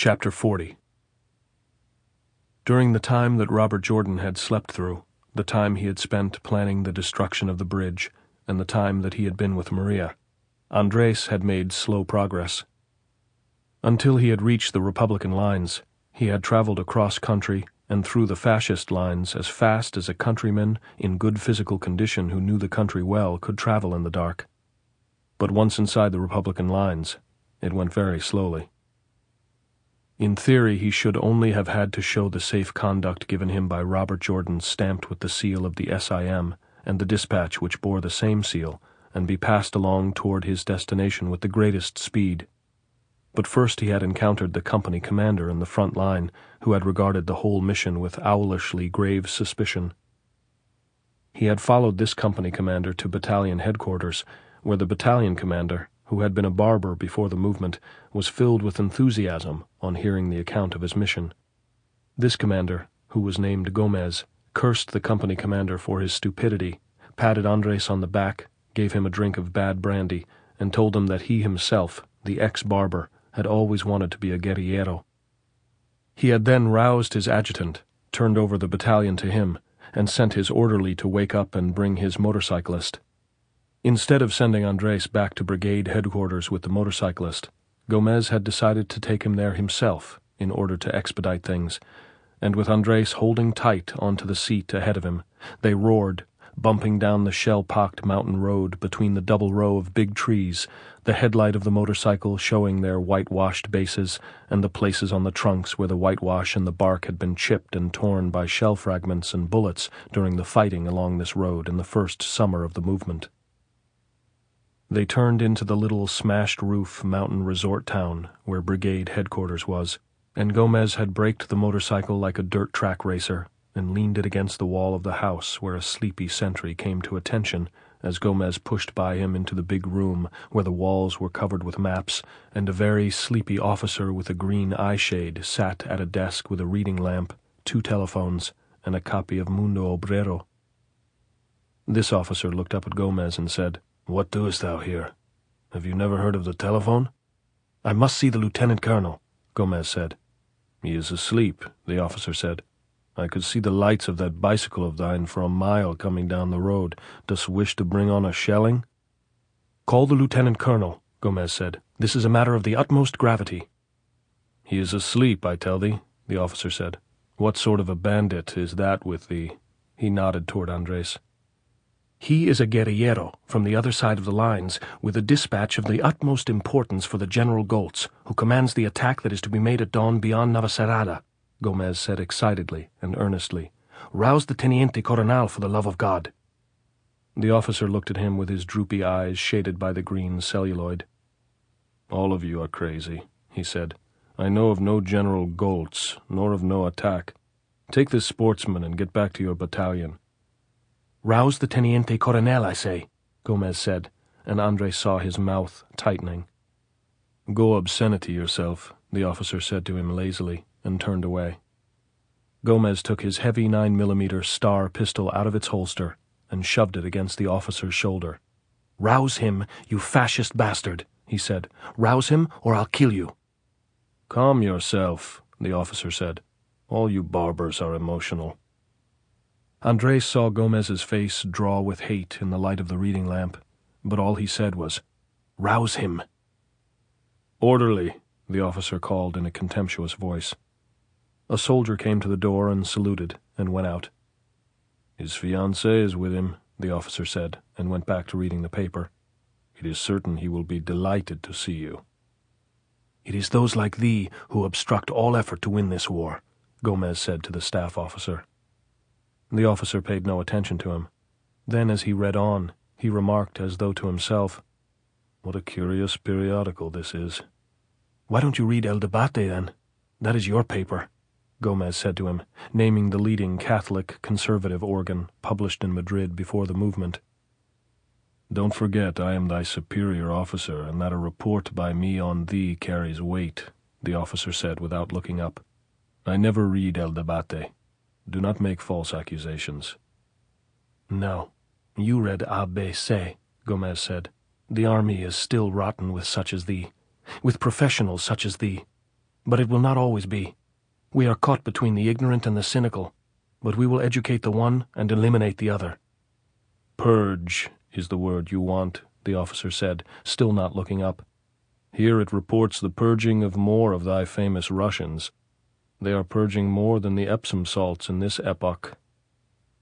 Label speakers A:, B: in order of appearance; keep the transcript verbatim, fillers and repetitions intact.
A: Chapter forty. During the time that Robert Jordan had slept through, the time he had spent planning the destruction of the bridge, and the time that he had been with Maria, Andres had made slow progress. Until he had reached the Republican lines, he had traveled across country and through the fascist lines as fast as a countryman in good physical condition who knew the country well could travel in the dark. But once inside the Republican lines, it went very slowly. In theory, he should only have had to show the safe conduct given him by Robert Jordan stamped with the seal of the S I M and the dispatch which bore the same seal, and be passed along toward his destination with the greatest speed. But first he had encountered the company commander in the front line, who had regarded the whole mission with owlishly grave suspicion. He had followed this company commander to battalion headquarters, where the battalion commander, who had been a barber before the movement, was filled with enthusiasm on hearing the account of his mission. This commander, who was named Gomez, cursed the company commander for his stupidity, patted Andres on the back, gave him a drink of bad brandy, and told him that he himself, the ex-barber, had always wanted to be a guerrillero. He had then roused his adjutant, turned over the battalion to him, and sent his orderly to wake up and bring his motorcyclist. Instead of sending Andres back to brigade headquarters with the motorcyclist, Gomez had decided to take him there himself in order to expedite things, and with Andres holding tight onto the seat ahead of him, they roared, bumping down the shell-pocked mountain road between the double row of big trees, the headlight of the motorcycle showing their whitewashed bases and the places on the trunks where the whitewash and the bark had been chipped and torn by shell fragments and bullets during the fighting along this road in the first summer of the movement. They turned into the little smashed-roof mountain resort town where brigade headquarters was, and Gomez had braked the motorcycle like a dirt track racer and leaned it against the wall of the house where a sleepy sentry came to attention as Gomez pushed by him into the big room where the walls were covered with maps, and a very sleepy officer with a green eye shade sat at a desk with a reading lamp, two telephones, and a copy of Mundo Obrero. This officer looked up at Gomez and said, "What doest thou here? Have you never heard of the telephone?" "I must see the lieutenant colonel," Gomez said. "He is asleep," the officer said. "I could see the lights of that bicycle of thine for a mile coming down the road. Dost wish to bring on a shelling?" "Call the lieutenant colonel," Gomez said. "This is a matter of the utmost gravity." "He is asleep, I tell thee," the officer said. "What sort of a bandit is that with thee?" He nodded toward Andres. "He is a guerrillero from the other side of the lines, with a dispatch of the utmost importance for the General Goltz, who commands the attack that is to be made at dawn beyond Navacerrada," Gomez said excitedly and earnestly. "Rouse the Teniente Coronel for the love of God." The officer looked at him with his droopy eyes shaded by the green celluloid. "All of you are crazy," he said. "I know of no General Goltz, nor of no attack. Take this sportsman and get back to your battalion." "Rouse the Teniente Coronel, I say," Gomez said, and Andres saw his mouth tightening. "Go obscenity yourself," the officer said to him lazily, and turned away. Gomez took his heavy nine millimeter Star pistol out of its holster and shoved it against the officer's shoulder. "Rouse him, you fascist bastard," he said. "Rouse him, or I'll kill you." "Calm yourself," the officer said. "All you barbers are emotional." Andres saw Gomez's face draw with hate in the light of the reading lamp, but all he said was, "Rouse him." "Orderly," the officer called in a contemptuous voice. A soldier came to the door and saluted, and went out. "His fiancée is with him," the officer said, and went back to reading the paper. "It is certain he will be delighted to see you." "It is those like thee who obstruct all effort to win this war," Gomez said to the staff officer. The officer paid no attention to him. Then, as he read on, he remarked as though to himself, "What a curious periodical this is." "Why don't you read El Debate, then? That is your paper," Gomez said to him, naming the leading Catholic conservative organ published in Madrid before the movement. "Don't forget I am thy superior officer, and that a report by me on thee carries weight," the officer said without looking up. "I never read El Debate. Do not make false accusations." "No, you read A B C, Gomez said. "The army is still rotten with such as thee, with professionals such as thee. But it will not always be. We are caught between the ignorant and the cynical, but we will educate the one and eliminate the other." "Purge is the word you want," the officer said, still not looking up. "Here it reports the purging of more of thy famous Russians. They are purging more than the Epsom salts in this epoch."